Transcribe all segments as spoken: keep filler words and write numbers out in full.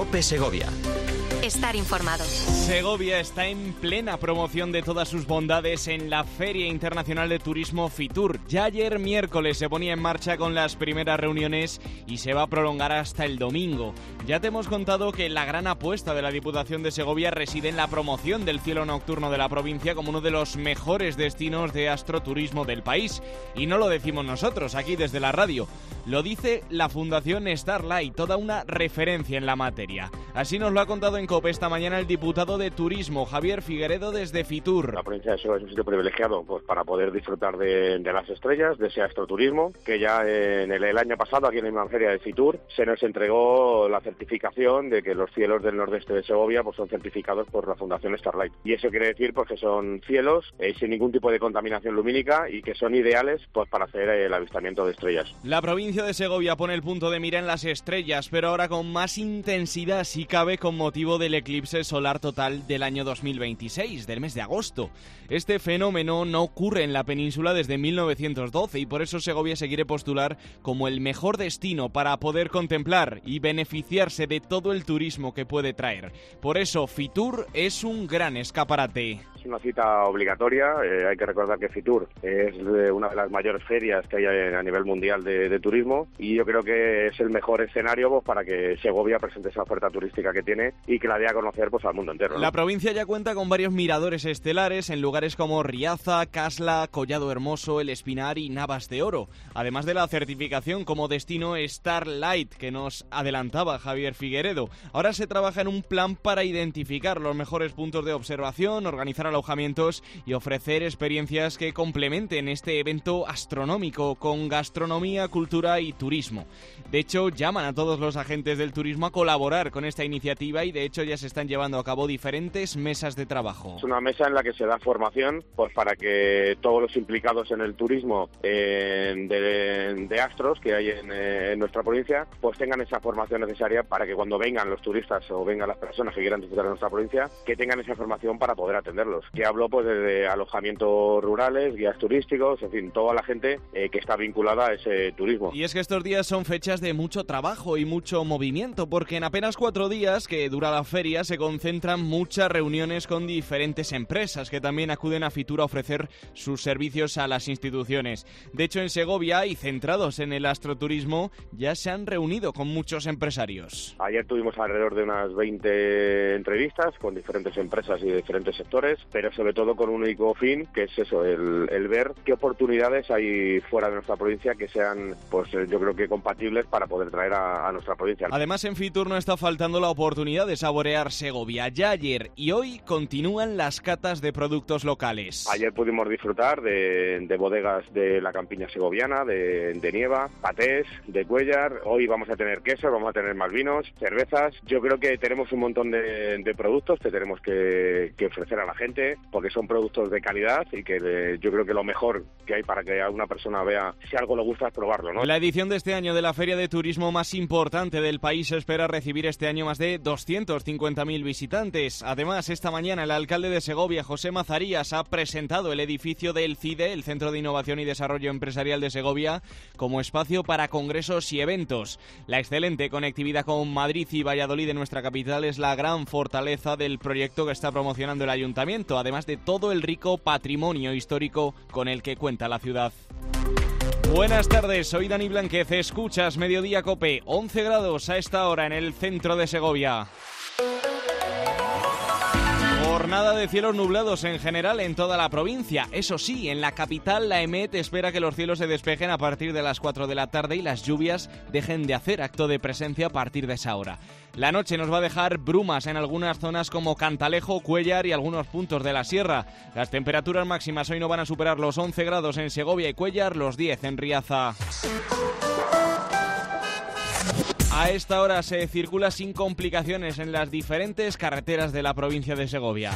COPE Segovia. Estar informado. Segovia está en plena promoción de todas sus bondades en la Feria Internacional de Turismo Fitur. Ya ayer miércoles se ponía en marcha con las primeras reuniones y se va a prolongar hasta el domingo. Ya te hemos contado que la gran apuesta de la Diputación de Segovia reside en la promoción del cielo nocturno de la provincia como uno de los mejores destinos de astroturismo del país. Y no lo decimos nosotros aquí desde la radio, lo dice la Fundación Starlight, toda una referencia en la materia. Así nos lo ha contado en COPE esta mañana el diputado de Turismo, Javier Figueredo, desde Fitur. La provincia de Segovia es un sitio privilegiado pues, para poder disfrutar de, de las estrellas, de ese astroturismo, que ya en el, el año pasado, aquí en la misma feria de Fitur, se nos entregó la certificación de que los cielos del nordeste de Segovia pues, son certificados por la Fundación Starlight. Y eso quiere decir pues, que son cielos eh, sin ningún tipo de contaminación lumínica y que son ideales pues, para hacer el avistamiento de estrellas. La provincia de Segovia pone el punto de mira en las estrellas, pero ahora con más intensidad, si cabe, con motivo del eclipse solar total del año dos mil veintiséis, del mes de agosto. Este fenómeno no ocurre en la península desde mil novecientos doce y por eso Segovia se quiere postular como el mejor destino para poder contemplar y beneficiarse de todo el turismo que puede traer. Por eso Fitur es un gran escaparate. Es una cita obligatoria, eh, hay que recordar que Fitur es eh, una de las mayores ferias que hay a nivel mundial de, de turismo y yo creo que es el mejor escenario pues, para que Segovia presente esa oferta turística que tiene y que la dé a conocer pues, al mundo entero, ¿no? La provincia ya cuenta con varios miradores estelares en lugares como Riaza, Casla, Collado Hermoso, El Espinar y Navas de Oro, además de la certificación como destino Starlight que nos adelantaba Javier Figueredo. Ahora se trabaja en un plan para identificar los mejores puntos de observación, organizar alojamientos y ofrecer experiencias que complementen este evento astronómico con gastronomía, cultura y turismo. De hecho, llaman a todos los agentes del turismo a colaborar con esta iniciativa y de hecho ya se están llevando a cabo diferentes mesas de trabajo. Es una mesa en la que se da formación pues para que todos los implicados en el turismo eh, de, de astros que hay en, eh, en nuestra provincia pues tengan esa formación necesaria para que cuando vengan los turistas o vengan las personas que quieran disfrutar de nuestra provincia que tengan esa formación para poder atenderlos. Que hablo pues desde alojamientos rurales, guías turísticos, en fin, toda la gente eh, que está vinculada a ese turismo. Y es que estos días son fechas de mucho trabajo y mucho movimiento, porque en apenas cuatro días que dura la feria se concentran muchas reuniones con diferentes empresas que también acuden a Fitur a ofrecer sus servicios a las instituciones. De hecho, en Segovia y centrados en el astroturismo ya se han reunido con muchos empresarios. Ayer tuvimos alrededor de unas veinte entrevistas con diferentes empresas y de diferentes sectores, pero sobre todo con un único fin, que es eso, el, el ver qué oportunidades hay fuera de nuestra provincia que sean, pues yo creo que compatibles para poder traer a, a nuestra provincia. Además, en Fitur no está faltando la oportunidad de saborear Segovia. Ya ayer y hoy continúan las catas de productos locales. Ayer pudimos disfrutar de, de bodegas de la campiña segoviana, de, de Nieva, patés, de Cuéllar. Hoy vamos a tener queso, vamos a tener más vinos, cervezas. Yo creo que tenemos un montón de, de productos que tenemos que, que ofrecer a la gente, porque son productos de calidad y que de, yo creo que lo mejor que hay para que a una persona vea si algo le gusta es probarlo, ¿no? La edición de este año de la feria de turismo más importante del país espera recibir este año más de doscientos cincuenta mil visitantes. Además, esta mañana el alcalde de Segovia, José Mazarías, ha presentado el edificio del CIDE, el Centro de Innovación y Desarrollo Empresarial de Segovia, como espacio para congresos y eventos. La excelente conectividad con Madrid y Valladolid de nuestra capital es la gran fortaleza del proyecto que está promocionando el ayuntamiento, además de todo el rico patrimonio histórico con el que cuenta la ciudad. Buenas tardes, soy Dani Blanquez, escuchas Mediodía COPE, once grados a esta hora en el centro de Segovia. Jornada de cielos nublados en general en toda la provincia. Eso sí, en la capital la EMET espera que los cielos se despejen a partir de las cuatro de la tarde y las lluvias dejen de hacer acto de presencia a partir de esa hora. La noche nos va a dejar brumas en algunas zonas como Cantalejo, Cuéllar y algunos puntos de la sierra. Las temperaturas máximas hoy no van a superar los once grados en Segovia y Cuéllar, los diez en Riaza. A esta hora se circula sin complicaciones en las diferentes carreteras de la provincia de Segovia.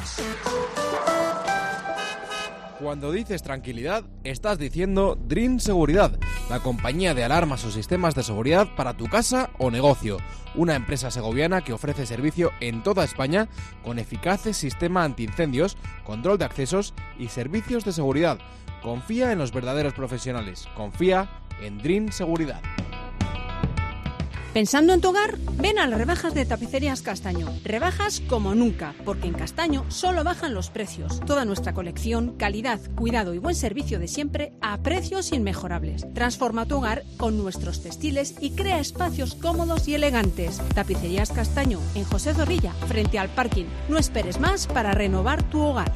Cuando dices tranquilidad, estás diciendo Dream Seguridad, la compañía de alarmas o sistemas de seguridad para tu casa o negocio. Una empresa segoviana que ofrece servicio en toda España con eficaces sistema antiincendios, control de accesos y servicios de seguridad. Confía en los verdaderos profesionales. Confía en Dream Seguridad. ¿Pensando en tu hogar? Ven a las rebajas de Tapicerías Castaño. Rebajas como nunca, porque en Castaño solo bajan los precios. Toda nuestra colección, calidad, cuidado y buen servicio de siempre a precios inmejorables. Transforma tu hogar con nuestros textiles y crea espacios cómodos y elegantes. Tapicerías Castaño, en José Zorrilla, frente al parking. No esperes más para renovar tu hogar.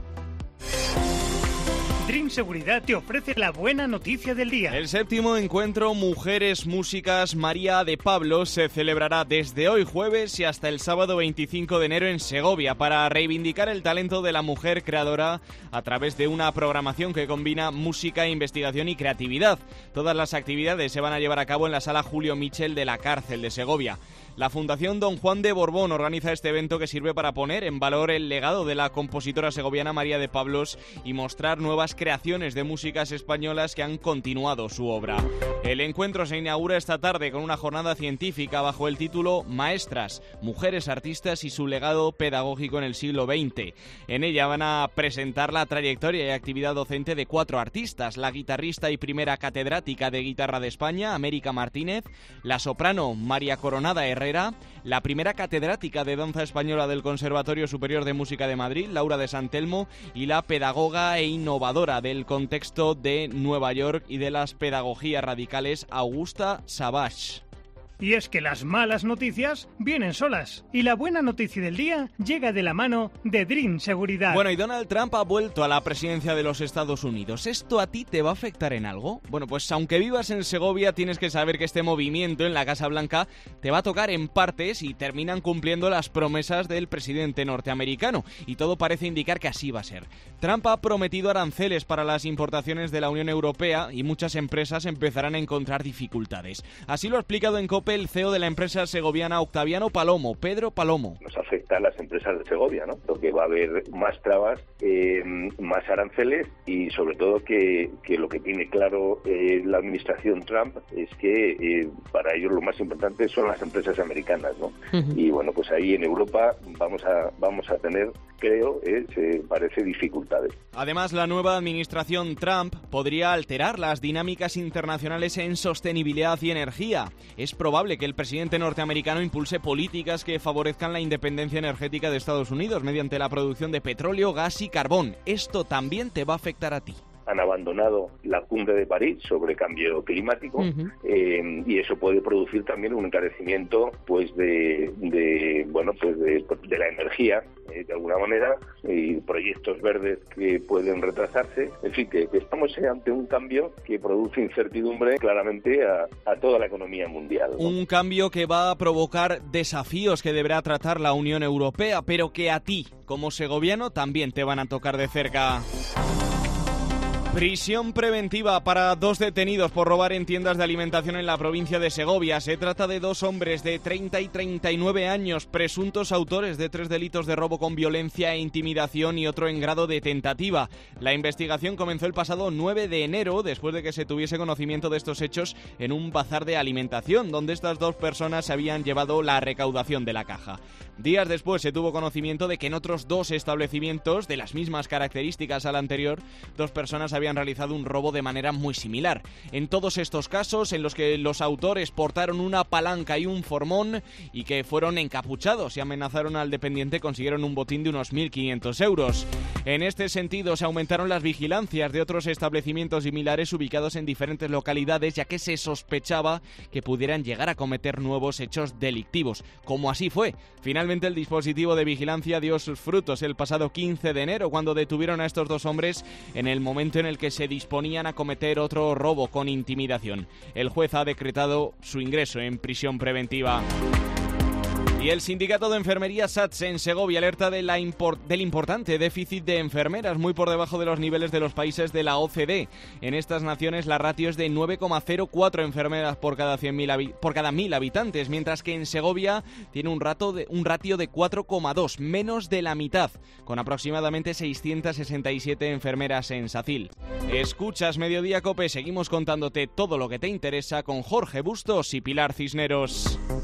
Dream Seguridad te ofrece la buena noticia del día. El séptimo encuentro Mujeres Músicas María de Pablo se celebrará desde hoy jueves y hasta el sábado veinticinco de enero en Segovia para reivindicar el talento de la mujer creadora a través de una programación que combina música, investigación y creatividad. Todas las actividades se van a llevar a cabo en la sala Julio Michel de la cárcel de Segovia. La Fundación Don Juan de Borbón organiza este evento que sirve para poner en valor el legado de la compositora segoviana María de Pablos y mostrar nuevas creaciones de músicas españolas que han continuado su obra. El encuentro se inaugura esta tarde con una jornada científica bajo el título Maestras, Mujeres Artistas y su legado pedagógico en el siglo veinte. En ella van a presentar la trayectoria y actividad docente de cuatro artistas: la guitarrista y primera catedrática de guitarra de España, América Martínez, la soprano María Coronada Herrera, la primera catedrática de danza española del Conservatorio Superior de Música de Madrid, Laura de Santelmo, y la pedagoga e innovadora del contexto de Nueva York y de las pedagogías radicales, Augusta Savage. Y es que las malas noticias vienen solas y la buena noticia del día llega de la mano de Dream Seguridad. Bueno, y Donald Trump ha vuelto a la presidencia de los Estados Unidos. ¿Esto a ti te va a afectar en algo? Bueno, pues aunque vivas en Segovia, tienes que saber que este movimiento en la Casa Blanca te va a tocar en partes y terminan cumpliendo las promesas del presidente norteamericano. Y todo parece indicar que así va a ser. Trump ha prometido aranceles para las importaciones de la Unión Europea y muchas empresas empezarán a encontrar dificultades. Así lo ha explicado en COPE el C E O de la empresa segoviana Octaviano Palomo, Pedro Palomo. Nos afecta a las empresas de Segovia, ¿no? Porque va a haber más trabas, eh, más aranceles y sobre todo que, que lo que tiene claro eh, la administración Trump es que eh, para ellos lo más importante son las empresas americanas, ¿no? Uh-huh. Y bueno, pues ahí en Europa vamos a vamos a tener, creo, eh, se parece dificultades. Además, la nueva administración Trump podría alterar las dinámicas internacionales en sostenibilidad y energía. Es probable que el presidente norteamericano impulse políticas que favorezcan la independencia energética de Estados Unidos mediante la producción de petróleo, gas y carbón. Esto también te va a afectar a ti. Han abandonado la cumbre de París sobre cambio climático, uh-huh. eh, y eso puede producir también un encarecimiento pues de, de bueno pues de, de la energía eh, de alguna manera, y proyectos verdes que pueden retrasarse, en fin, que, que estamos ante un cambio que produce incertidumbre claramente a, a toda la economía mundial, ¿no? Un cambio que va a provocar desafíos que deberá tratar la Unión Europea, pero que a ti, como segoviano, también te van a tocar de cerca. Prisión preventiva para dos detenidos por robar en tiendas de alimentación en la provincia de Segovia. Se trata de dos hombres de treinta y treinta y nueve años, presuntos autores de tres delitos de robo con violencia e intimidación y otro en grado de tentativa. La investigación comenzó el pasado nueve de enero, después de que se tuviese conocimiento de estos hechos en un bazar de alimentación, donde estas dos personas habían llevado la recaudación de la caja. Días después se tuvo conocimiento de que en otros dos establecimientos, de las mismas características al anterior, dos personas habían habían realizado un robo de manera muy similar. En todos estos casos, en los que los autores portaron una palanca y un formón y que fueron encapuchados y amenazaron al dependiente, consiguieron un botín de unos mil quinientos euros. En este sentido, se aumentaron las vigilancias de otros establecimientos similares ubicados en diferentes localidades, ya que se sospechaba que pudieran llegar a cometer nuevos hechos delictivos. Como así fue. Finalmente, el dispositivo de vigilancia dio sus frutos el pasado quince de enero, cuando detuvieron a estos dos hombres en el momento en el que se disponían a cometer otro robo con intimidación. El juez ha decretado su ingreso en prisión preventiva. Y el sindicato de enfermería SATS en Segovia alerta de la import- del importante déficit de enfermeras, muy por debajo de los niveles de los países de la O C D. En estas naciones la ratio es de nueve coma cero cuatro enfermeras por cada cien mil habi- por cada mil habitantes, mientras que en Segovia tiene un, rato de, un ratio de cuatro coma dos, menos de la mitad, con aproximadamente seiscientas sesenta y siete enfermeras en Sacil. Escuchas Mediodía Cope, seguimos contándote todo lo que te interesa con Jorge Bustos y Pilar Cisneros.